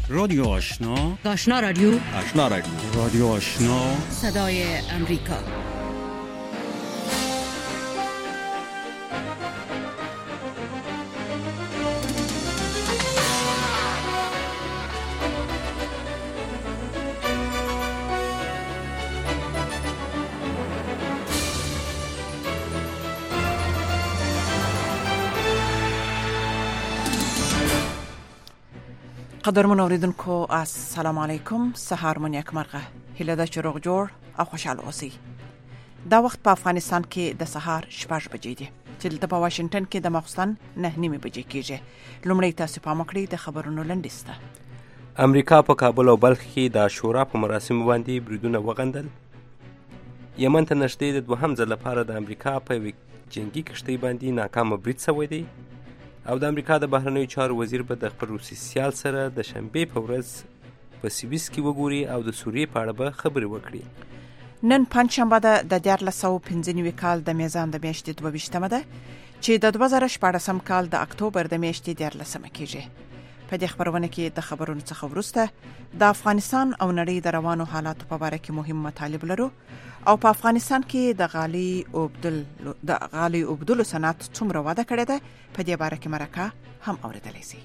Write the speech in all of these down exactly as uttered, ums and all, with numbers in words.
رادیو آشنا، آشنا رادیو آشنا رادیو رادیو آشنا، صدای امریکا. قدرمن اوریدونکو السلام علیکم. سهار مون یک مرغه هله د چروغ جوړ او خوشاله اوسئ. دا وخت په افغانستان کې د سهار شپږ بجې دي چې د په واشنگټن کې د ماخستن نه نیمه بجې کېږي. لومړی تاسو پام وکړئ د خبرونو لنډیسته. امریکا په کابل او بلخ کې د عاشورا په مراسمو باندې بریدونه وغندل. یمن ته نږدې د دوهم ځل لپاره د امریکا په جنگي کشتۍ باندې ناکامه برید شوی دی او د امریکا د بهرنیو چارو وزیر به د خپل روسي سیال سره د شنبې په ورځ په سویس کې وګوري او د سوریې په اړه به خبرې وکړي. نن پنځشنبه ده د دیارلس سوه پنځه نوي کال د میزان د میاشتې دوه ویشتمه ده چې د دوه زره شپاړسم کال د اکتوبر د میاشتې دیارلسمه کېږي. په دې خبرونه کې د خبرونو څخه وروسته د افغانستان او نړۍ د روانو حالاتو په اړه کې مهم مطالب لرو او په افغانستان کې د غالي اوبدل د غالي اوبدلو صنعت څومره وده کړې ده په دې اړه کې مرکه هم اوریدلای شي.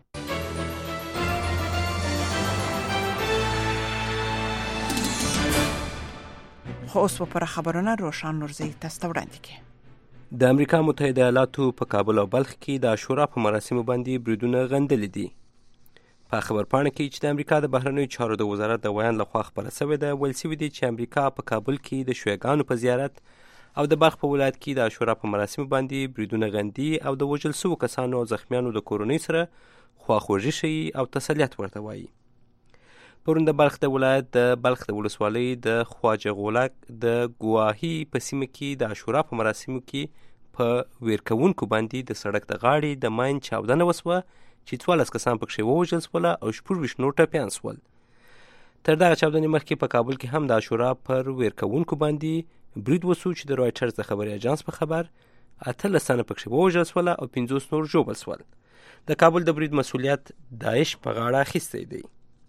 خو اوس په خبرونه روشن نورزی تاسو وړاندې کې. د امریکا متحده ایالاتو په کابل او بلخ کې د عاشورا په مراسمو باندې بریدونه غندلي دي. په خبرپاڼه کې چې د امریکا د بهرنیو چارو د وزارت د ویان لخوا خپره شوې ده ویل شوي دي چې امریکا په کابل کې د شیعاګانو په زیارت او د بلخ په ولایت کې د عاشورا په مراسمو باندې بریدونه غندي او د وژل شوو کسانو او زخمیانو د کورنۍ سره خواخوږي ښیي او تسلیت ورته وایي. پرون د بلخ د ولایت د بلخ د ولسوالۍ د خواجه غولک د ګواهي په سیمه کې د عاشورا په مراسمو کې په ویرکوونکو باندې د سړک د غاړې د ماین چاودنه وسوه چې څوارلس کسان پکښې ووژل شول او شپږ ویشت نور ټپیان شول. تر دغه چاودنې مخکې په کابل کې هم د عاشورا پر ویرکوونکو باندې برید وسو چې د رویټرز د خبري اژانس په خبر اتلس تنه پکښې ووژل شول او پنځوس نور ژوبل شول. د کابل د برید مسؤلیت داعش په غاړه اخیستی دی.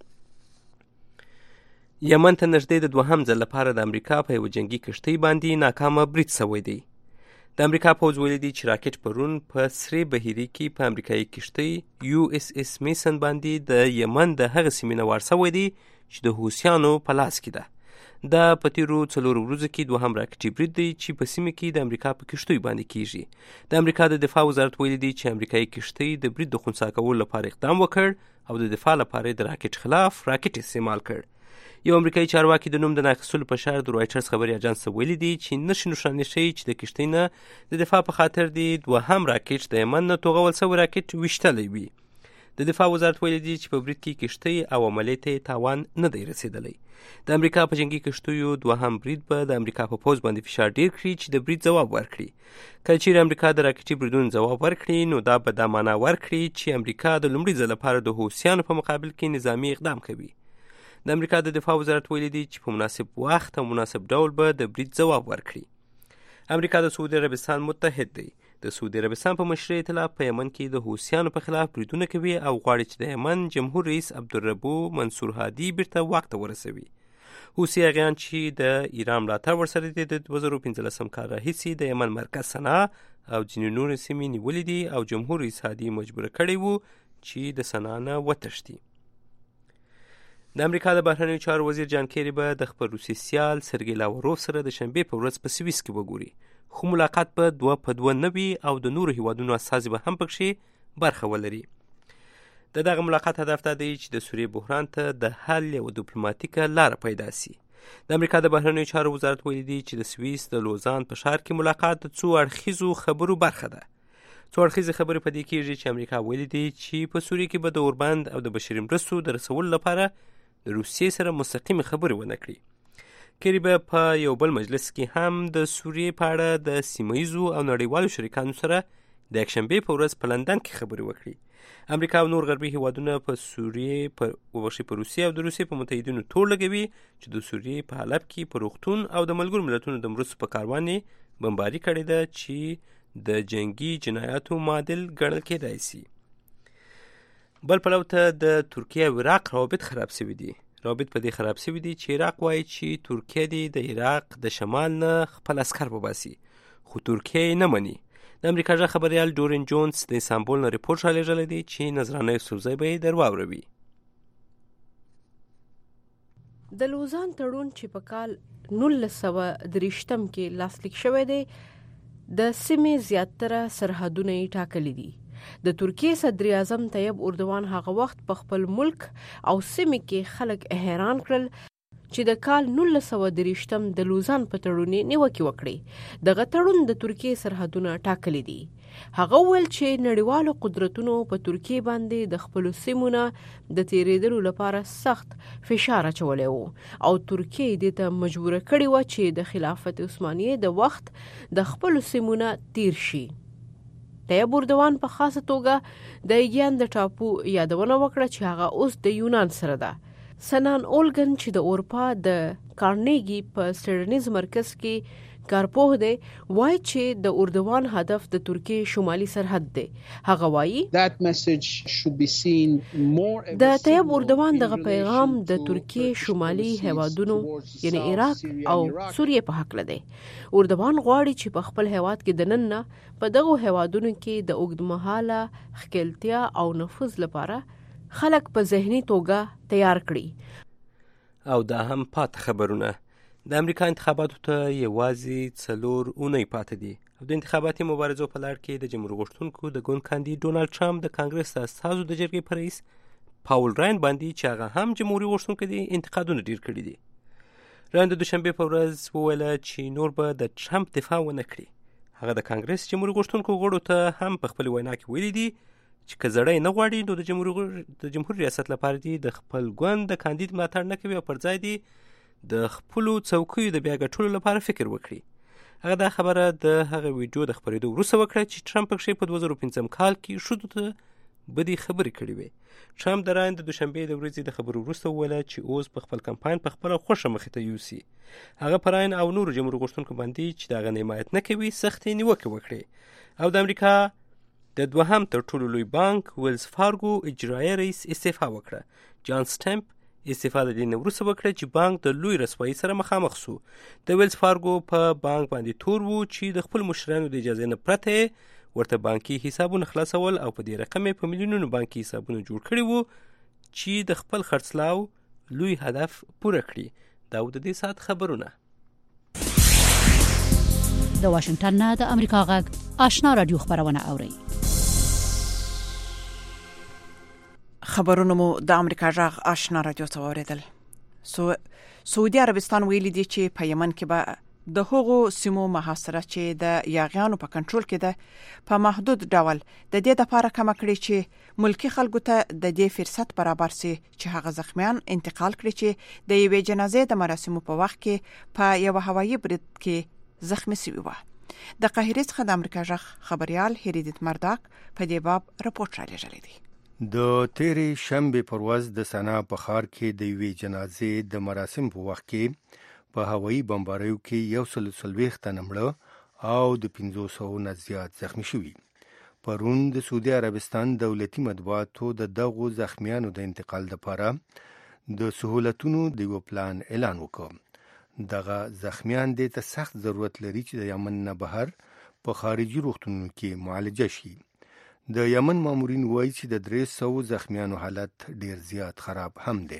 یمن ته نږدې د دوهم ځل لپاره د امریکا په یوه جنګي کښتۍ باندې ناکامه برید شوی دی. د امریکا پوځ ویلي دی چې راکټ پرون په سرې بحیرې کې په امریکایي کښتۍ یو اس اس میسن باندې د یمن د هغه سیمې نه وار شوی دی چې د حوثیانو په لاس کې ده. دا په تیرو څلورو ورځو کې دوهم راکټي برید دی چې په سیمه کې د امریکا په کښتیو باندې کیږي. د امریکا د دفاع وزارت ویلي دی چې امریکایي کښتۍ د برید د خنثی کولو لپاره اقدام وکړ او د دفاع لپاره د راکټ خلاف راکټ استعمال کړ. یو امریکایي چارواکي د نوم د ناخیستلو په شرط د رویټرز خبري اژانس ته ویلي دي چې نښې نښانې ښیي چې د کښتۍ نه د دفاع په خاطر دی دوهم راکټ د یمن نه توغول شوی راکټ ویشتلی وي. د دفاع وزارت ویلي دي چې په برید کې کښتۍ او عملیې ته تاوان نه دی رسېدلی. د امریکا په جنګي کښتیو دوهم برید به د امریکا په پوځ باندې فشار ډیر کړي چې د برید ځواب ورکړي. کله چې امریکا د راکټي بریدونو ځواب ورکړي نو دا به دا معنا ورکړي چې امریکا د لومړي ځل لپاره د حوثیانو په مقابل کې نظامي اقدام کوي. د امریکا د دفاع وزارت ویلي دی چې په مناسب وخت او مناسب ډول به د برید ځواب ورکړي. امریکا د سعودي عربستان متحد دی. د سعودي عربستان په مشرۍ اطلاف په یمن کې د حوثیانو په خلاف بریدونه کوي او غواړي چې د یمن جمهور رئیس عبدالربو منصور هادي بیرته واک ته ورسوي. حوثي هغیان چې د ایران ملاتړ ورسره دي د دوه زره پنځلسم کال راهیسې د یمن مرکز صنعا او ځینې نورې سیمې نیولې دي او جمهور رئیس هادي مجبوره کړی وو چې د صنعا نه وتښتي. د امریکا د بهرنیو چارو وزیر جان کیری به د خپل روسي سیال سرګی لاوروف سره د شنبې په ورځ په سویس کې وګوري. خو ملاقات به دوه په دوه نه وي او د نورو هیوادونو استازي به هم پکښې برخه ولري. د دغه ملاقات هدف دا دی چې د سوریې بحران ته د حل یوه ډیپلوماتیکه لاره پیدا سي. د امریکا د بهرنیو چارو وزارت ویلي دی چې د سویس د لوزان په ښار کې ملاقات د څو اړخیزو خبرو برخه ده. څو اړخیزې خبرې په دې کېږي چې امریکا ویلي دی چې په سوریې کې به د اوربند او د بشري مرستو د رسولو لپاره د روسیې سره مستقیمې خبرې ونه کړي. کیری به په یو بل مجلس کې هم د سوریې په اړه د سیمه ییزو او نړیوالو شریکانو سره د یکشنبې په ورځ په لندن کې خبرې وکړي. امریکا او نور غربي هیوادونه په سوریې په وبښي په روسیې او د روسیې په متحدینو تور لګوي چې د سوریې په حلب کې په روغتون او د ملګرو ملتونو د مرستو په کاروان یې بمباري کړې ده چې د جنگي جنایاتو معادل ګڼل کېدای شي. بل پلو ته د ترکیه او عراق روابط خراب شوي دي. روابط په دې خراب شوي دي چې عراق وایي چې ترکیه دې د عراق د شمال نه خپل عسکر وباسي، خو ترکیه یې نه مني. د امریکا ژغ خبریال ډورین جونز د استانبول نه ریپورټ رالیږلی دی چې نظرانه یوسفزی به یې در واوروي. د لوزان تړون چې په کال نولس سوه درویشتم کې لاسلیک شوی دی د سیمې زیاتره سرحدونه یې ټاکلي دي. د ترکیې صدر اعظم طیب اردوان هغه وخت په خپل ملک او سیمې کې خلک حیران کړل چې د کال نولس سوه درویشتم د لوزان په تړون یې نیوکې وکړې. دغه تړون د ترکیې سرحدونه ټاکلي دي. هغه وویل چې نړیوالو قدرتونو په ترکیې باندې د خپلو سیمو نه د تیریدلو لپاره سخت فشار اچولی و او ترکیې دې ته مجبوره کړې وه چې د خلافت عثمانیې د وخت د خپلو سیمو نه تیر شي. طیب اردوان په خاصه توګه د ایګیان د ټاپو یادونه وکړه چې هغه اوس د یونان سره ده. سنان اولګن چې د اروپا د کارنیګي په سټرنیز مرکز کې کارپوه دی وایي چې د اردوان هدف د ترکیې شمالي سرحد دی. هغه وایي د طیب اردوان دغه پیغام د ترکیې شمالي هیوادونو یعنی عراق او سوریه په حق دی. اردوان غواړي چې په خپل هیواد کې د نن نه په دغه هیوادونو کې د اوږدمهاله ښکیلتیا او نفوذ لپاره خلک په ذهني توګه تیار کړي. او دا هم پات خبرونه. د امریکا انتخاباتو ته یوازې څلور اونۍ پاتې دي او د انتخاباتي مبارزو په لړ کې د جمهور غوښتونکو د ګوند کاندید ډونالډ ټرمپ د کانګرس د استازو د جرګې په رئیس پاول راین باندې چې هغه هم جمهوري غوښتونکی دی انتقادونه ډیر کړي دي. راین د دوشنبې په ورځ وویله چې نور به د ټرمپ دفاع ونه کړي. هغه د کانګرس جمهوري غوښتونکو غړو ته هم په خپل وینا کې ویلي دي چې که زړی نه غواړي نو د جمهور د جمهور ریاست لپاره دی د خپل ګوند د کاندید ملاتړ نه کوي او پر ځای دی د خپلو څوکیو د بیا ګټلو لپاره فکر وکړي. هغه دا خبره د هغه ویډیو د خپرېدو وروسته وکړه چې ټرمپ پکښې په دوه زره پنځم کال کې ښځو ته بدې خبرې کړې وې. ټرمپ د راین د دوشنبې د ورځې د خبرو وروسته وویله چې اوس په خپل کمپاین په خپله خوښه مخې ته یوسي. هغه په راین او نورو جمهور غوښتونکو باندې چې د هغه حمایت نه کوي سختې نیوکې وکړې او د امریکا د دوهم تر ټولو لوی بانک ویلز فارګو اجرایي رئیس استعفا وکړه. جان سټمپ استعفا د دې نه وروسته وکړه چې بانک د لوی رسوایي سره مخامخ سو. د ویلز فارګو په بانک باندې تور وو چې د خپل مشرانو د اجازې نه پرته ورته بانکي حسابونه خلاصول او په دې رقم په میلیونونو بانکي حسابونه جوړ کړي وو چې د خپل خرڅلاو لوی هدف پوره کړي. دا د دې سات خبرونه. د واشنگټن نه د امریکا غږ آشنا رادیو خبرونه اوري. خبرونه مو د امریکا ژغ آشنا رادیو څخه اوریدل. سو سعودي عربستان ویلي دی چې په یمن کې به د هغو سیمو محاصره چې د یاغیانو په کنټرول کې ده په محدود ډول د دې لپاره کم کړي چې ملکی خلکو ته د دې فرصت برابر سي چې هغه زخمیان انتقال کړي چې د یوې جنازې د مراسمو په وخت کې په یو هوایي برید کې زخمی شوی و. د قاهرې څخه د امریکا ژغ خبريال هریدت مرداک په دې باب رپورټ رالیږلی دی. د تیرې شنبې پر ورځ د سنا په ښار کې د یوې جنازې د مراسم په وخت کې په هوایي بمباریو کې یو سل څلوېښت تنه مړه او د پنځوس سوو نه زیات زخمی شوي. پرون د سعودي عربستان دولتي مطبوعاتو د دغو زخمیانو د انتقال لپاره د سهولتونو د یو پلان اعلان وکړ. دغه زخمیان دې ته سخت ضرورت لري چې د یمن نه بهر په خارجي روغتونونو کې معالجه شي. د یمن مامورین وایي چې د درې سوو زخمیانو حالت ډیر زیات خراب هم دی.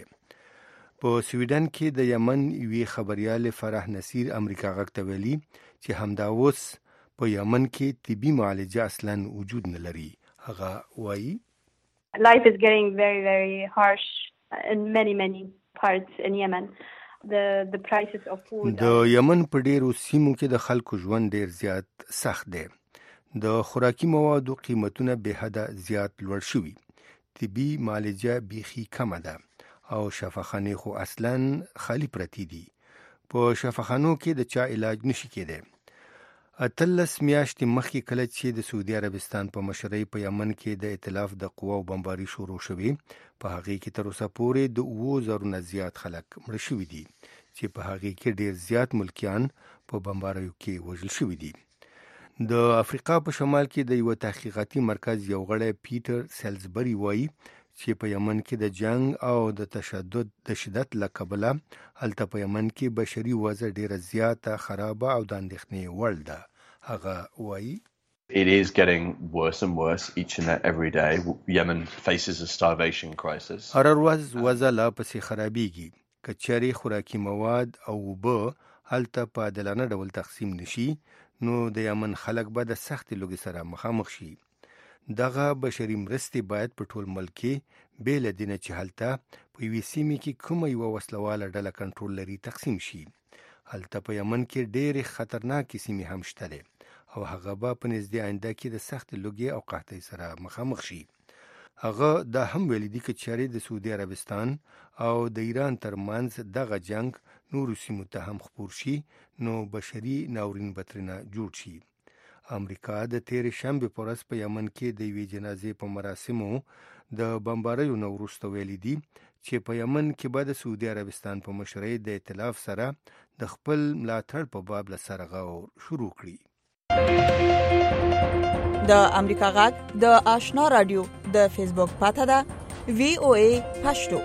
په سویډن کې د یمن یوې خبریال فرح نصیر امریکا غږ ته ویلي چې همدا اوس په یمن کې طبي معالجه اصلا وجود نه لري. هغه وایي Life is getting very very harsh in many many parts in Yemen. The the prices of food د یمن په ډیرو سیمو کې د خلکو ژوند ډیر زیات سخت دی. د خوراکي موادو قیمتونه به حد زیات لوړ شوي. طبي معالجه بیخي کمه ده او شفاخانې خو اصلا خالی پرتی دي. په شفاخانو کې د چا علاج نشي کېدی. اتلس میاشتې مخکې کله چې د سعودي عربستان په مشرۍ په یمن کې د ائتلاف د قواو بمباري شروع شوې، په هغې کې تر اوسه پورې د اوو زرو نه زیات خلک مړه شوي دي چې په هغې کې ډیر زیات ملکیان په بمباریو کې وژل شوي دي. د افریقا په شمال کې د یو تحقیقاتي مرکز یو غړی پیټر سیلزبری وایي چې په یمن کې د جنگ او د تشدد د شدت له کبله هلته په یمن کې بشري وضع ډیره زیاته خرابه او د اندېښنې وړ ده. هغه وایي It is getting worse and worse each and every day. Yemen faces a starvation crisis. هر ورځ وضع لا پسې خرابېږي. که چېرې خوراکي مواد او اوبه هلته په عادلانه ډول تقسیم نشي نو د یمن خلک به د سختې لوږې سره مخامخ شي. دغه بشري مرستې باید په ټول ملک کې بې له دې نه چې هلته په یوې سیمې کې کومه یوه وسلواله ډله کنټرول لري تقسیم شي. هلته په یمن کې ډېرې خطرناکې سیمې هم شته دي او هغه به په نږدې آینده کې د سختې لوږې او قحطۍ سره مخامخ شي. هغه دا هم ویلي دي که چېرې د سعودي عربستان او د ایران ترمنځ دغه جنگ نورو سیمو ته هم خپور شي نو بشري ناورین به ترېنه جوړ شي. امریکا د تېرې شنبې په ورځ په یمن کې د یوې جنازې په مراسمو د بمباریو نه وروسته ویلي دي چې په یمن کې به د سعودي عربستان په مشرۍ د ائتلاف سره د خپل ملاتړ په باب له سره غور شروع کړي. د امریکا غږ د آشنا رادیو د فیسبوک پاته ده وی او ای پښتو.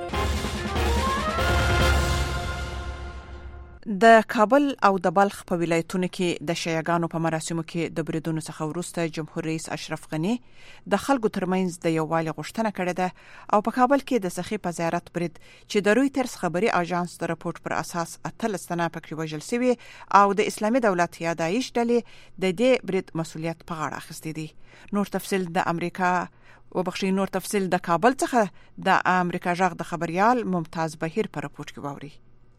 د کابل او د بلخ په ولایتونو کې د شیعاګانو په مراسمو کې د بریدونو څخه وروسته جمهور رئیس اشرف غنی د خلکو ترمنځ د یووالي غوښتنه کړې ده او په کابل کې د سخی په زیارت برید چې د رویټرز خبري اژانس د راپورټ پر اساس اتلس تنه پکې وژل شوي او د اسلامي دولت یا داعش ډلې د دې برید مسؤلیت په غاړه اخیستی دي. نور تفصیل د امریکا وبخښي نور تفصیل د کابل څخه د امریکا غږ د خبريال ممتاز بهیر په راپورټ کې ووري.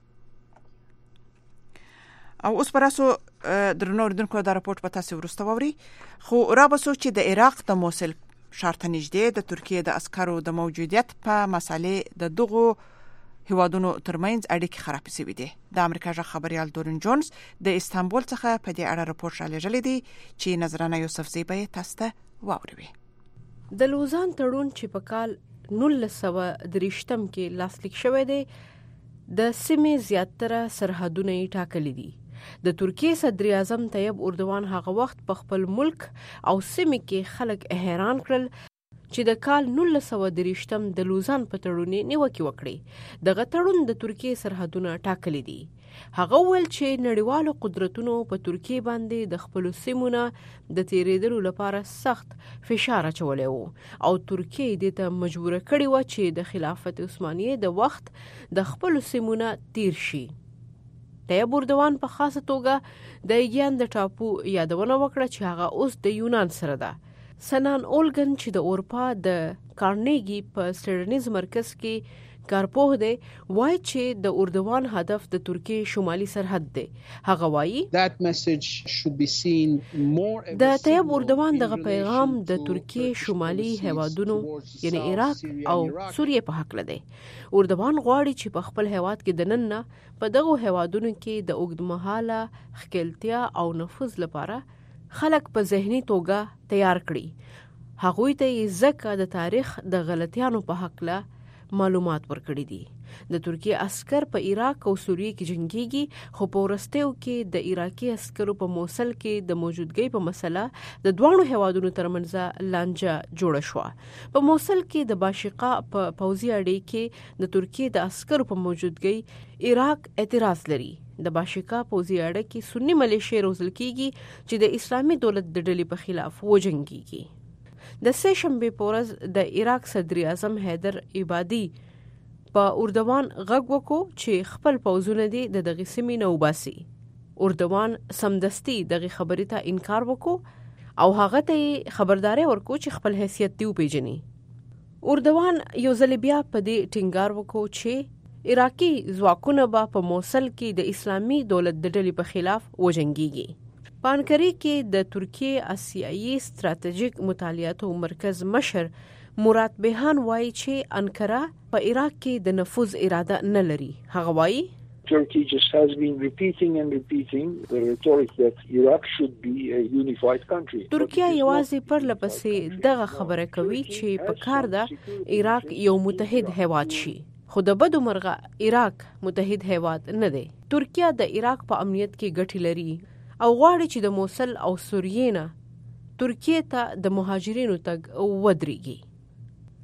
او اوس پراسو درنو اردوونکو دا راپورټ په تاسو ورسته ووري. خو را بسو چې د عراق د موصل شارته نږدې د ترکیه د عسکرو د موجودیت په مسالې د دغو هیوادونو ترمنځ اړیکې خراب شوې دي. د امریکا ژغ خبريال دورن جونز د استانبول څخه په دې اړه راپورټ رالیږلی دی چې نظرانه یوسف زی به تاسو ته واوروي. د لوزان تړون چې په کال نولس سوه درېشتم کې لاسلیک شوی دی د سیمې زیاتره سرحدونه یې ټاکلي دي. د ترکیه صدر اعظم طیب اردوان هغه وخت په خپل ملک او سیمې کې خلک حیران کړل چې د کال نولس سوه درېشتم د لوزان په تړون نیوکه وکړي. دغه تړون د ترکیه سرحدونه ټاکلي دي. هغه ویل چې نړیوالو قدرتونو په ترکیه باندې د خپل سیمونه د تیریدلو لپاره سخت فشار اچولی وو او ترکیه دې ته مجبور کړی و چې د خلافت عثمانیه د وخت د خپل سیمونه تیر شي. طیب اردوان په خاصه توګه د ایګیان د ټاپو یادونه وکړه چې هغه اوس د یونان سره ده. سنان اولګن چې د اروپا د کارنیګي په سټډنیز مرکز کې کارپوه دی وایي چې د اردوان هدف د ترکیه شمالي سرحد دی. هغه وایي د طیب اردوان دغه پیغام د ترکیه شمالي هیوادونو یعنی عراق او سوریه په حق لده. اردوان غواړي چې په خپل هیواد کې د نن نه په دغه هیوادونو کې د اوږدمهاله خپلتیا او نفوذ لپاره خلک په ذهني توګه تیار کړي. هغوی ته ځکه د تاریخ د غلطیانو په حق له معلومات ورکړي دي. د ترکیه عسكر په عراق او سوریه کې جنگيږي خو په ورستیو کې د عراقي عسکرو په موصل کې د موجودګۍ په مسله د دوه هیوادونو ترمنځ لانجه جوړه شو. په موصل کې د باشقا په پوځي اډې کې د ترکیه د عسکرو په موجودګۍ عراق اعتراض لري. د باشقا پوځي اډه کې سنی ملیشیا روزل کیږي چې د اسلامي دولت د ډلې په خلاف وجنګيږي. د سه شنبه په ورځ د عراق صدر اعظم حیدر عبادي په اردوان غږ وکړ چې خپل پوځونه دي د دغه سیمې نه وباسي. اردوان سمدستي دغه خبرې ته انکار وکړ او هغه ته خبرداري ورکړ چې خپل حیثیت دی وپیژني. اردوان یو ځل بیا په دې ټینګار وکړ چې عراقي ځواکونه به په موصل کې د اسلامي دولت د ډلې په خلاف وجنګيږي. په انکرې کې د ترکیه آسیایي ستراتیژیک مطالعاتو مرکز مشر مراد بیهان وایي چې انکره په عراق کې د نفوذ اراده نه لري. هغه وایي Turkey just has been repeating and repeating the rhetoric that Iraq should be a unified country. ترکیه یوازې پر لپسې دغه خبره کوي چې په کار ده عراق یو متحد هیواد شي. خو د بدو مرغه عراق متحد هیواد نه دی. ترکیه د عراق په امنیت کې ګټې لري او غواړي چې د موصل او سوریه نه ترکیه ته د مهاجرینو تګ ودرېږي.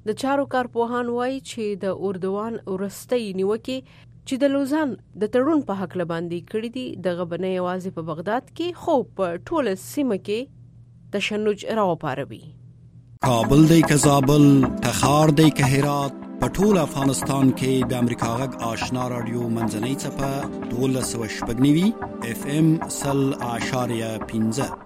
د چارو کارپوهان وایي چې د اردوان ورستۍ نیوکې چې د لوزان د تړون په حق لباندې کړی دي دغه بنه یوازې په بغداد کې خو په ټوله سیمه کې تشنج راوپاروي. کابل دی که زابل، تخار دی که هرات، په ټول افغانستان کې د امریکا غږ آشنا رادیو منځنۍ څپه دولس سوه شپږ نوي اف ام سل اعشاریه پنځه.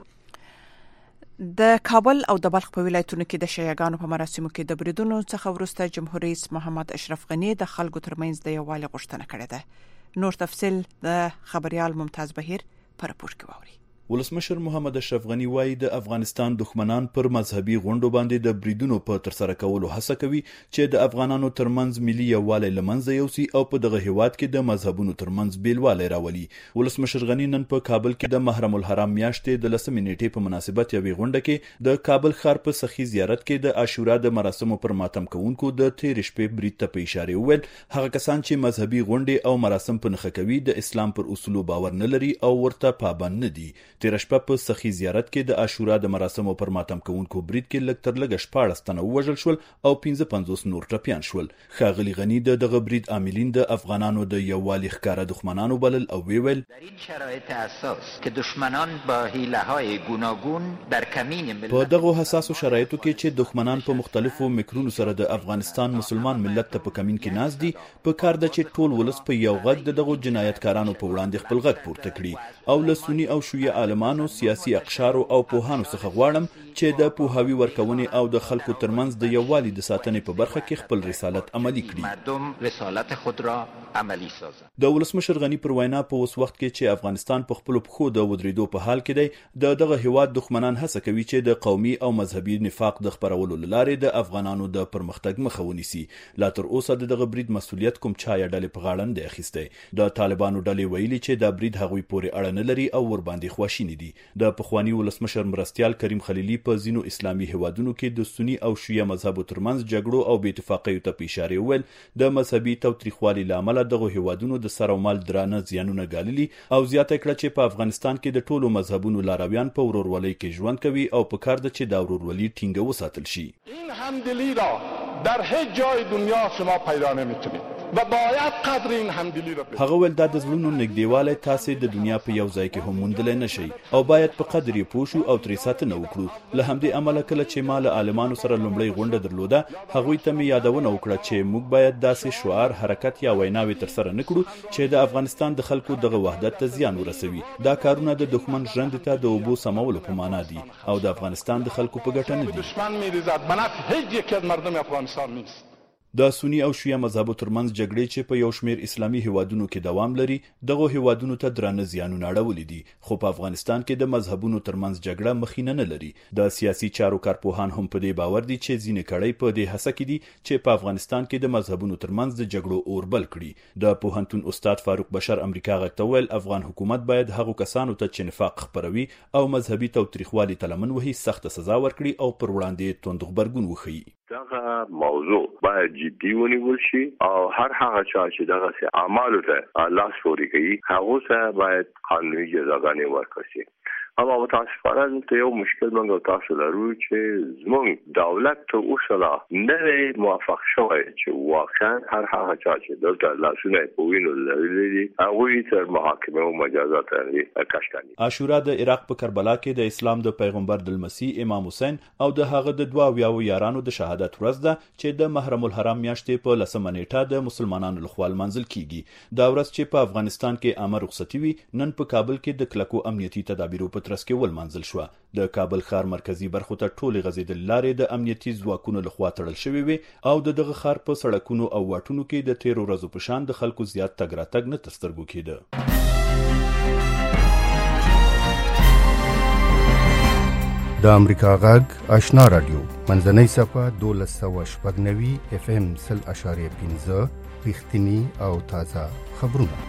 د کابل او د بلخ په ولایتونو کې د شیعاګانو په مراسمو کې د بریدونو څخه وروسته جمهور رئیس محمد اشرف غنی د خلکو ترمنځ د یووالي غوښتنه کړې ده. نور تفصیل د خبريال ممتاز بهیر پر راپور کې واوري. ولسمشر محمد اشرف غنی وایي د افغانستان دښمنان پر مذهبي غونډو باندې د بریدونو په ترسره کولو هڅه کوي چې د افغانانو ترمنځ ملي یووالی له منځه یوسي او په دغه هیواد کې د مذهبونو ترمنځ بیلوالی راولي. ولسمشر غنی نن په کابل کې د محرم الحرام میاشتې د لسمې نیټې په مناسبت یوې غونډه کې د کابل ښار په سخي زیارت کې د عاشورا د مراسمو پر ماتم کوونکو د تیر شپې برید ته په اشاره وویل هغه کسان چې مذهبي غونډې او مراسم په نښه کوي د اسلام پر اصولو باور نه لري او ورته پابند نه دي. تیر شپه په سخي زیارت کې د عاشورا د مراسمو پر ماتم کوونکو برید کې لږ تر لږه شپاړس تنه ووژل شول او پنځه پنځوس نور ټپیان شول. ښاغلي غني د دغه برید عاملین د افغانانو د یووالي ښکاره دښمنانو بلل او ویل در این شرایط اساس که دشمنان با حیله‌های گوناگون در کمین ملت په دغه حساسو شرایطو کې چې دښمنان په مختلفو میکرونو سره د افغانستان مسلمان ملت ته په کمین کې ناز دي په کار ده چې ټول ولس په یو غږ د دغه جنایتکارانو په وړاندې خپل غږ پورته کړي او له سنی او شیعه عالمانو سیاسي اقشارو او پوهانو څخه غواړم چې د پوهاوی ورکونې او د خلکو ترمنځ د یووالي د ساتنې په برخه کې خپل رسالت عملی کړي. مردم رسالت خود را عملی سازند. د ولسمشر غنی پر وینا په اوس وخت کې چې افغانستان په خپل پخو د ودریدو په حال کې دی د دغه هیواد دښمنان هڅه کوي چې د قومي او مذهبي نفاق د خپرولو لارې د افغانانو د پرمختګ مخه ونیسي. لا تر اوسه د دغه برید مسولیت کوم چا یا ډلې په غاړه نه اخیستی. د طالبانو ډلې ویلي چې دا برید هغوی پورې اړه نه لري او ور باندې خواشینی دي. د پخوانی ولسمشر مرستیال کریم خلیلی په ځینو اسلامي هیوادونو کې د سنی او شیعه مذهبو ترمنځ جګړو او بې اتفاقیو ته په اشاره وویل د مذهبي تاوتریخوالي له امله دغه هیوادونو د سر او مال درانه زیانونه ګاللي او زیاته کړه چې په افغانستان کې د ټولو مذهبونو لارویان په ورورولۍ کې ژوند کوي او په کار ده چې دا ورورولي ټینګه وساتل شي. این همدلی را در هیچ جای دنیا شما پیدا نمی‌کنید و باید قدر این همدلی را هغه ول د زړونو نږدېوالی تاسو د دنیا په یو ځای کې هم موندل نه شي او باید په قدر یې پوه شو او ترې ساتنه وکړو. له همدې امله کله چې ما له عالمانو سره لومړی غونډه درلوده هغوی ته مې یادونه وکړه چې موږ باید داسې شعار حرکت یا ویناوې ترسره نه کړو چې د افغانستان د خلکو دغه وحدت ته زیان ورسوي. دا کارونه د دښمن ژرندې ته د اوبو سمولو په معنا دي او د افغانستان د خلکو په ګټه نه دي. دشمن می‌ریزد به نفع هیچ یک از مردم افغانستان نیست. د سنی او شیعه مذهبو ترمنځ جګړې چې په یو شمیر اسلامي هیوادونو کې دوام لري دغه هیوادونو ته درانه زیانونه اړولي دي خو په افغانستان کې د مذهبونو ترمنځ جګړه مخینه نه لري. د سیاسي چارو کارپوهان هم په دې باور دي چې ځینې کړۍ په دې هڅه کې دي چې په افغانستان کې د مذهبونو ترمنځ د جګړو اور بل کړي. د پوهنتون استاد فاروق بشر امریکا غږ ته ویل افغان حکومت باید هغو کسانو ته چې نفاق خپروي او مذهبي تاوتریخوالي ته لمن وهي سخت سزا ورکړي او پر وړاندې توند غبرګون وښيي. دغه موضوع باید جدي ونیول شي او هر هغه چا چې دغه سي اعمالو ته لاس پورې کوي هغه ته باید قانوني جزاګانې ورکړل شي. اما متاسفانه دلته یو مشکل موږ تاسو لرو چې زموږ دولت ته اوسه نه موافق شوی چې واقعا هر هغه چا چې دلته لاسونه په وینو لري دي هغوی تر محاکمه او مجازات لري کشتنی. عاشورا د عراق په کربلا کې د اسلام د پیغمبر د المسیح امام حسین او د هغه د دوه اویاو یارانو د شهادت ورځ ده چې د محرم الحرام میاشتې په لسمه نیټه د مسلمانانو لخوا لمانځل کیږي. دا ورځ چې په افغانستان کې عامه رخصتي وي نن په کابل کې د کلکو امنیتي تدابیرو په ترڅ کې ولمانځل شوه. د کابل ښار مرکزی برخو ته ټولې غځېدلې لارې د امنیتي ځواکونو لخوا تړل شوې وي او د دغه ښار په سړکونو او واټونو کې د تیرو ورځو په شان د خلکو زیات تګ راتګ نه تر سترګو کېده. د امریکا غږ آشنا رادیو منځنۍ صفه دولس سوه شپږ نوي اف ام سل اشاریه پنځه رښتینی او تازه خبرونه.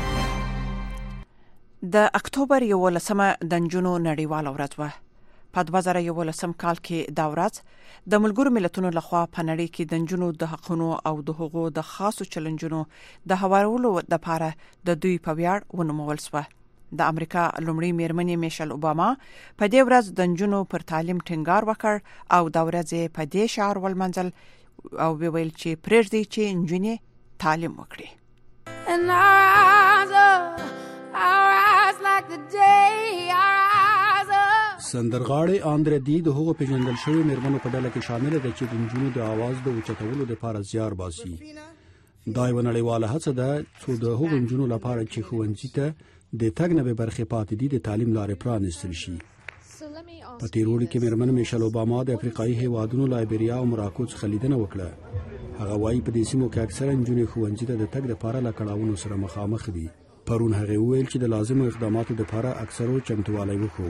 د اکتوبر یولسمه د نجونو نړیواله ورځ وه. په دوه زره یولسم کال کې دا ورځ د ملګرو ملتونو لخوا په نړۍ کې د نجونو د حقونو او د حقوقو د خاصو چلنجونو د هوارولو لپاره د دوی په ویاړ ونومول شوه. د امریکا لومړی میرمنې میشل اوباما په دې ورځ د نجونو پر تعلیم ټینګار وکړ او دا ورځ په دې شعار ولمنځل او ویل چې پرېږدي چې نجونې تعلیم وکړي. And our eyes up, our eyes like the day, our eyes up. سندرغاړې آندره دی د هغو پیژندل شوی مېرمنو په ډله کې شامل ده چې د نجونو د आवाज د اوچتولو لپاره زیار باسي. دا یو نړیواله هڅه ده چې د هغو نجونو لپاره چې ښوونځي ته د تګ نه به برخې پاتې دي د تعلیم لارې پرانیستل شي. په تیرولو کې مېرمن میشل اوباما د افریقایي هیوادونو لایبریا او مراکو څخه لیدنه وکړه. هغه وایي په دې سیمو کې اکثره نجونې ښوونځي ته د تګ لپاره له کړاوونو سره مخامخ دي. پرون هغه وویل چې د لازمو اقداماتو لپاره اکثرو چمتووالی وکړو.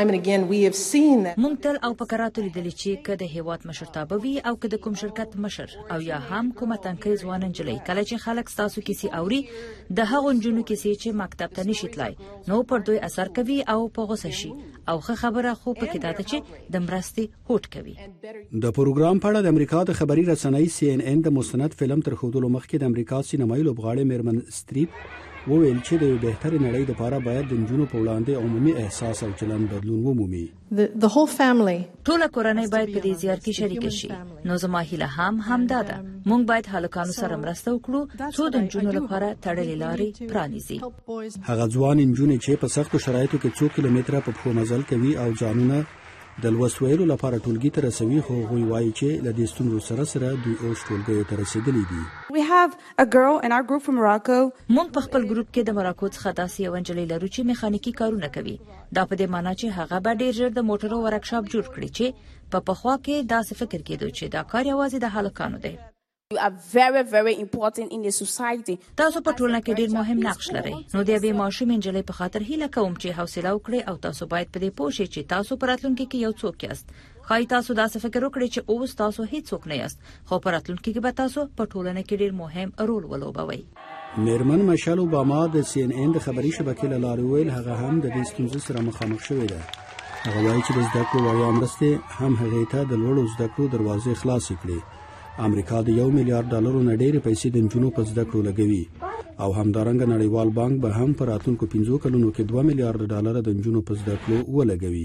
مونږ تل او په کراتو لیدلې چې که د هیواد مشرتابه وي او که د کوم شرکت مشر او یا هم کومه تنکۍ ځوان نجلۍ کله چې خلک ستاسو کیسې اوري د هغو نجونو کیسې چې مکتب ته نشي تلای نو پر دوی اثر کوي او په غوسه شي او ښه خبره خو پکې دا ده چې د مرستې هوډ کوي. د پروګرام په اړه د امریکا د خبري رسنۍ سی ان ان د مستند فلم تر ښودلو مخکې د امریکا سینمایي لوبغاړې مېرمن ستریپ وویل چې د یو بهترې نړۍ لپاره باید د نجونو په وړاندې عمومي احساس او چلند بدلون ومومي. The whole family ټول کورنۍ باید په دې زیار کې شریک شي. نو زما هیله هم همدا ده. مونږ باید هلکانو سره مرسته وکړو څو د نجونو لپاره تړلې لارې پرانیزي. هغه ځوان نجونې چې په سختو شرایطو کې څو کیلومتره په پښو مزل کوي او ځانونه د لوست ویلو لپاره ټولګي ته رسوي خو هغوی وایي چې له دې ستونزو سره سره دوی اوس ټولګیو ته رسېدلي دي. We have a girl in our group from Morocco. مونږ په خپل ګروپ کې د مراکو څخه داسې یو نجلۍ لرو چې میخانیکي کارونه کوي. دا په دې معنی چې هغه به ډېر ژر د موټرو ورکشاپ جوړ کړي چې په پخوا کې داسې فکر کېدو چې دا کار یوازې د هلکانو دی. You are very very important in the society. تاسو په ټولنه کې ډېر مهم نقش لرئ. نو د یوې ماشومې نجلۍ په خاطر هیله کوم چې حوصله وکړئ او تاسو باید په دې پوه شئ چې تاسو په راتلونکي کې یو څوک یاست. ښایي تاسو داسې فکر وکړئ چې اوس تاسو هیڅوک نه یاست خو په راتلونکي کې به تاسو په ټولنه کې ډېر مهم رول ولوبوئ. مېرمن میشل اوباما د سی ان ان د خبري شبکې له لارې ویل هغه هم د دې ستونزې سره مخامخ شوې ده. هغه وایي چې د زده کړو وړیا مرستې هم هغې ته د لوړو زده کړو دروازې خلاصې کړې. امریکا د یو میلیارډ ډالرو نه ډېرې پیسې د نجونو په زده کړو لګوي او همدارنګه نړیوال بانک به هم په راتلونکو پنځو کلونو کې دوه میلیارډ ډالر د نجونو په زده کړو ولګوي.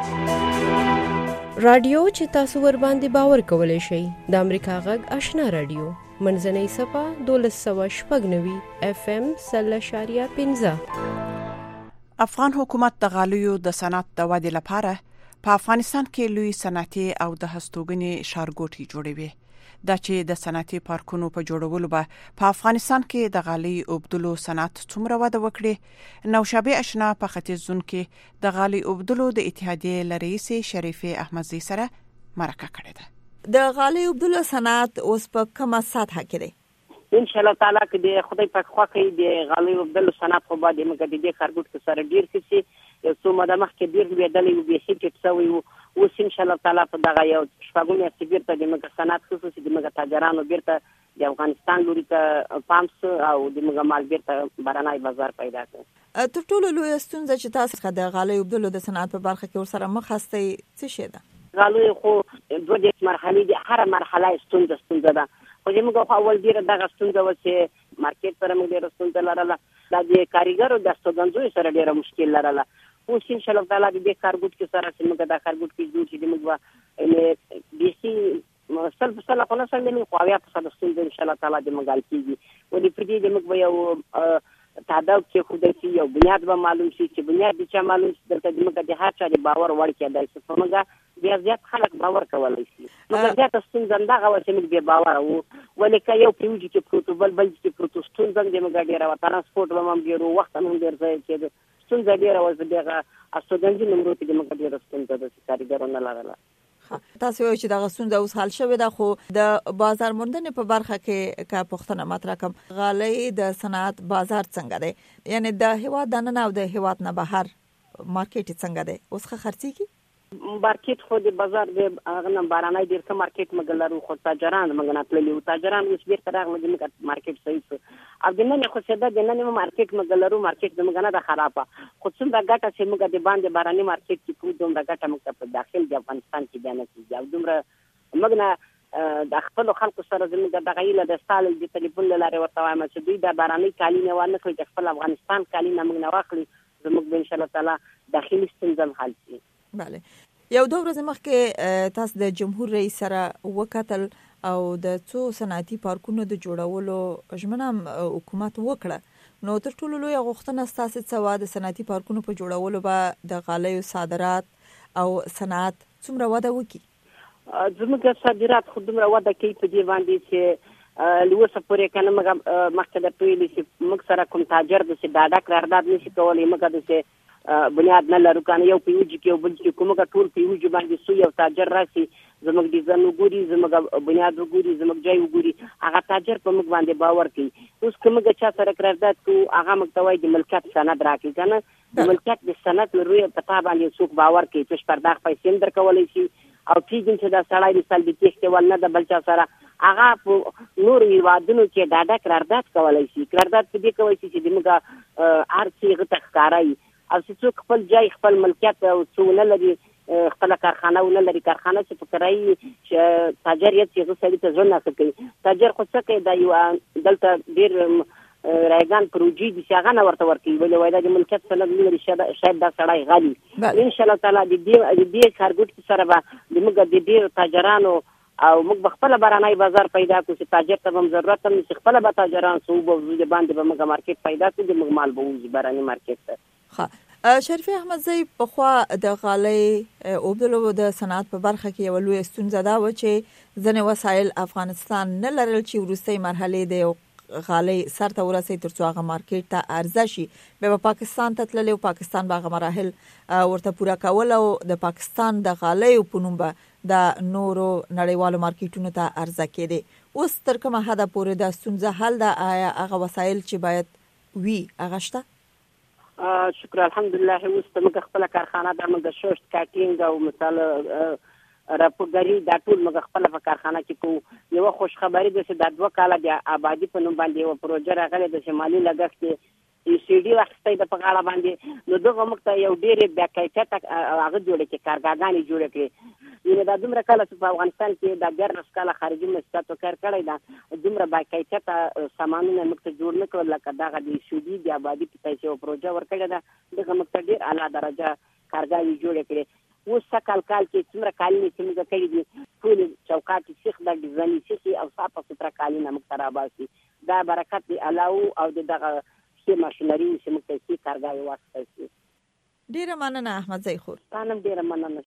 رادیو چې تاسو ور باندې باور کولای شئ د امریکا غږ آشنا رادیو منځنۍ صفه دولس سوه شپږ نوي اف ام سل اشاریه پنځه. افغان حکومت د غالیو د صنعت د ودې لپاره په افغانستان کې لوی صنعتي او د هستوګنې ښارګوټي جوړوي. دا چې د صنعتي پارکونو په جوړولو به په افغانستان کې د غالۍ اوبدلو صنعت څومره وده وکړي. نوشابه اشنا په ختیځ زون کې د غالۍ اوبدلو د اتحادیې لرئیس شریفه احمدزی سره مرکه کړې ده. د غالۍ اوبدلو صنعت اوس په کومه سطح کې دی؟ ان شاء الله تعالی کې د خدای په خوا کې د غالۍ اوبدلو صنعت خو باندې موږ د دې ښارګوټ سره ډیر کسي یو څو مده مخکې ډیر ویډلې او به هیڅ څه وي اوس ان شاء الله تعالی په دغه یو شپږم یا بیرته د موږ صنعت خصوصي د موږ تاجرانو بیرته د افغانستان لوري ته پامس او د موږ مال بیرته بارنای بازار پیدا کړ. تر ټولو لوی ستونزه چې تاسو د غالۍ اوبدلو د صنعت په برخه کې ورسره مخ هستئ څه شي ده؟ غالۍ خو دوه د مرحلې د هر مرحله ستونزه ستونزه ده. خو موږ اول ډیره دغه ستونزه و چې مارکیټ سره موږ ډیره ستونزه لرله. د کاریګرو د استودنځو سره ډیره مشکل لرله. اوس ان شاء الله تعالی د دې کارګوټ کې سره چې موږ د کارګوټ کې جوړ چې موږ د سي سلف سره په نسل کې خو بیا په سره ستونزه ان شاء الله تعالی د مګال کېږي. ولې په دې د موږ یو تعداد کې خو د یو بنیاد به معلوم شي چې بنیاد د چا معلوم شي درته د موږ د هر چا د باور وړ کېدای شي. په موږ بیا زیات خلک باور کولای شي. موږ زیات ستونزه دغه و چې موږ به باور وو. ولې که یو پیوجي کې پروتوکول بل چې پروتوکول ستونزه د موږ ډیره و ترانسپورت به هم ډیرو وخت هم ډیر ځای کې ستونزه ډیره و چې دغه استودنځي نمبر ته د موږ ډیره ستونزه د کاریګرونو لرله. تاسو یو چې دغه ستونزه اوس حل شوې ده خو د بازار موندنې په برخه کې کا پوښتنه مطرح کوم غالۍ د صنعت بازار څنګه دی؟ یعنی د هیواد دننه او د هیواد نه بهر مارکیټ څنګه دی؟ اوس ښه خرڅیږي؟ مارکیټ خو د بازار د هغه نه بارانای ډیر ښه مارکیټ موږ لرو خو تاجران موږ نه تللي وو. تاجران اوس بیرته راغلي موږ مارکیټ صحیح شو. او د نن خو څه ده د نن مارکیټ موږ لرو مارکیټ د موږ نه ده خرابه خو څومره ګټه چې موږ د باندې باراني مارکیټ کې کوم دومره ګټه موږ په داخل د افغانستان کې بیان کیږي. او دومره موږ نه د خپل خلکو سره زموږ د غیله د سال د ټلیفون لاره ورته وایم چې دوی د باراني کالی نه ونه کړي د خپل افغانستان کالی نه موږ نه واخلي زموږ ان شاء الله تعالی داخلي ستونزې حل شي. بله یو دوه ورځې مخکې تاسو د جمهور رئیس سره وکتل او د څو صنعتي پارکونو د جوړولو ژمنه حکومت وکړه نو تر ټولو لوی غوښتنه ستاسو څه د صنعتي پارکونو په جوړولو به د غالیو صادرات او صنعت څومره وده وکړي؟ زموږ صادرات خو دومره وده کوي په دې باندې چې لوسه پورې کنه موږ مخکې د پیلې چې موږ سره کوم تاجر د چې ډاډه قرارداد نشي کولی موږ د چې بنیاد نه لرو کنه یو پیوج کې یو بل کې کومه ټول پیوج باندې سو یو تاجر راسي زموږ ډیزاین وګوري زموږ بنیاد وګوري زموږ ځای وګوري هغه تاجر په موږ باندې باور کوي اوس کومه چا سره قرارداد کو هغه موږ ته وایي د ملکیت سند راکړي کنه د ملکیت د سند لري په تا باندې څوک باور کوي چې پرداخ پیسې در کولای شي او پیګن چې دا سړی مثال د تېښتې ول نه د بل چا سره هغه په نور هیوادونو کې ډاډه قرارداد کولای شي قرارداد په دې کوي چې موږ هر څه غته ښکارای او چې څوک خپل ځای خپل ملکیت او څو نه لري خپل کارخانه ونه لري کارخانه چې فکرای چې تاجر یې چې سړي ته ځون نه کوي تاجر خو څه کوي دا یو دلته ډیر رایګان پروژې دي چې هغه نه ورته ورکوي ولې وایي د ملکیت سند لري شاید دا سړی غالي ان شاء الله تعالی د دې د دې کارګوټ سره به د موږ د ډیر تاجرانو او موږ خپل بارانای بازار پیدا کوو چې تاجر ته هم ضرورت هم چې خپل به تاجران سو به د باندې به موږ مارکیټ پیدا کوو د موږ مال به وځي باراني مارکیټ ته ها شریف احمدزی په خوا د غالۍ اوبدلو د صنعت په برخه کې یو لوی ستونزه ده و چې ځنې وسایل افغانستان نه لرل چې وروستۍ مرحله د غالۍ سرته ورسي تر څو هغه مارکیټ ته ارزه شي به پاکستان ته تللی او پاکستان به مراحل ورته پوره کول او د پاکستان د غالۍ په نوم به د نورو نړیوالو مارکیټونو ته ارزه کېده اوس تر کومه حد پورې د ستونزه حل ده آیا هغه وسایل چې باید وي هغه شته؟ شکر الحمدلله اوس موږ خپل کارخانه د موږ شوشت کاټینګ او مثال راپورګری دا ټول موږ خپل په کارخانه کې کوو یو خوش خبری ده چې د دوه کاله د آبادی په نوم باندې یو پروژه راغله د شمالي لګښت ای سی ډي واخستې د پغاړه باندې نو دغه موږ ته یو ډېر بیا کیفیت هغه جوړ کې کارګاګانې جوړ کړي یو د دومره کله چې په افغانستان کې د ګر نسکاله خارجي مسکاتو کار کړی دا دومره با کیفیت سامانونه موږ ته جوړ نه کړل لکه دغه د ای سی ډي د آبادی په پیسې او پروژه ورکړه دا دغه موږ ته ډېر اعلی درجه کارګاګانې جوړ کړي اوس سکل کال کې څومره کالونه چې موږ کړی دي ټول چوکاټ سیخ د ډیزاین سیخ او صافه ستر کالونه موږ ته راباسي دا برکت دی الله او دغه چې ماشینري چې موږ ته سي کارګاوي واسطه. ډیره مننه احمد زئی خور. تاسو ډیره مننه.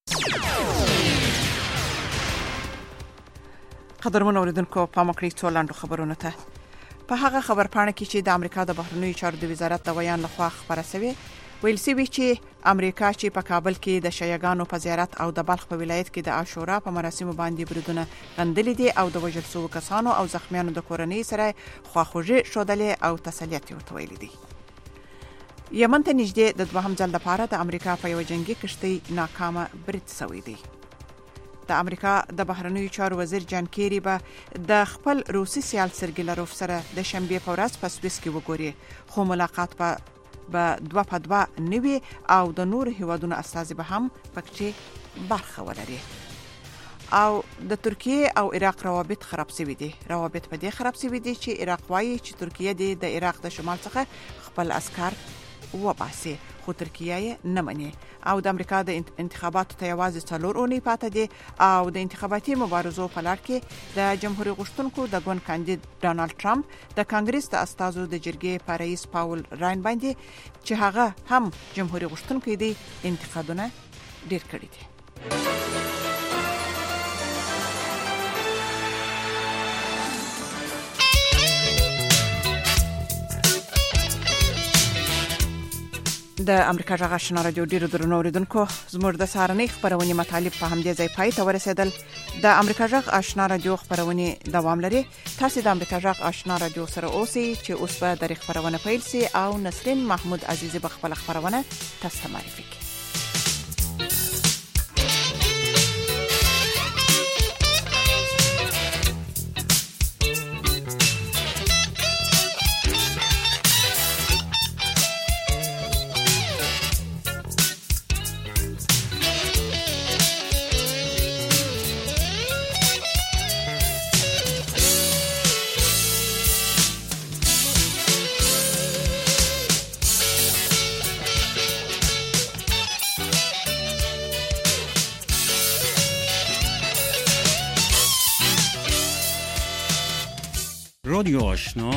قدرمن اوریدونکو په مکړی څولاندو خبرونه ته په هغه خبر پاڼه کې چې د امریکا د بهرنیو چارو د وزارت د بیان لخوا خبره شوه ویل سوي چې امریکا چې په کابل کې د شیعاګانو په زیارت او د بلخ په ولایت کې د عاشورا په مراسمو باندې بریدونه غندلې دي او د وژل شوو کسانو او زخمیانو د کورنۍ سره خواخوږي شودلې او تسلیت ورته ویل دي. یمن ته نږدې د دوهم ځل لپاره د امریکا په یو جنگي کشتۍ ناکامه برید شوی دی. د امریکا د بهرنیو چارو وزیر جان کیری به د خپل روسي سیال سرګی لاروف سره د شنبه په ورځ په سویس کې وګوري خو ملاقات په به دوا په دوا نوي او د نور هیوادونو اساسي به هم پکې برخه ولري. او د ترکیه او عراق روابط خراب شوي دي. روابط په دې خراب شوي دي چې عراق وايي چې ترکیه د عراق د شمال څخه خپل عسكر وباسي خو ترکیه یې نه مني او د امریکا د انتخاباتو ته یوازې څلور اونۍ پاتې دي او د انتخاباتي مبارزو په لړ کې د جمهوریت غوښتونکو د ګوند کاندید ډانلډ ټرمپ د کانګرس د استازو د جرګې په رئیس پاول راین باندې چې هغه هم جمهوریت غوښتونکو دي انتقادونه ډیر کړي دي. د امریکا جغ آشنا رادیو ډیرو درنو اوریدونکو زموږ د سهارنۍ خبرونې مطالب په همدې ځای پای ته ورسېدل. د امریکا جغ آشنا رادیو خبرونې دوام لري. تاسو د امریکا جغ آشنا رادیو سره اوسئ چې اوس به د خبرونه پیل سي او نسرین محمود عزیزی به خپل خبرونه تاسو ته معرفي کوي. رادیو آشنا